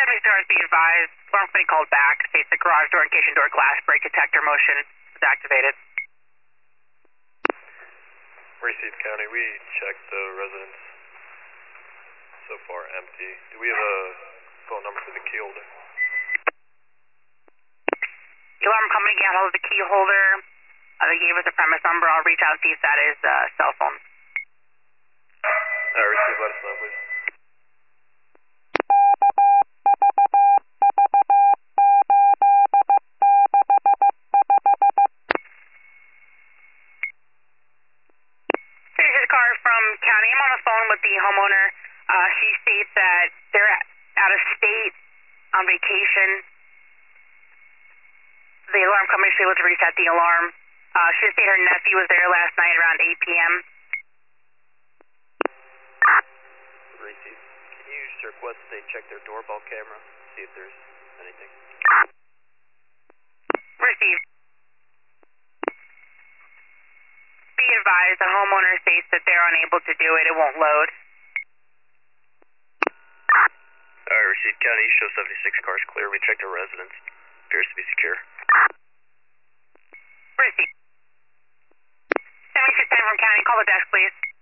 stars be advised. Alarm company called back. States the garage door and kitchen door glass break detector motion is activated. Receive County, we checked the residence. So far empty. Do we have a phone number for the key holder? The alarm company got hold of the key holder. They gave us a premise number. I'll reach out and see if that is cell phone. Receive, let us know, please. This is a car from County. I'm on the phone with the homeowner. She states that they're out of state on vacation. The alarm company was able to reset the alarm. She stated her nephew was there last night around 8 p.m. Receive. Can you request they check their doorbell camera, see if there's anything? Received. Be advised, the homeowner states that they're unable to do it. It won't load. Received. County, show 76 cars clear. We checked the residence. Appears to be secure. Received. 7610 from County. Call the desk, please.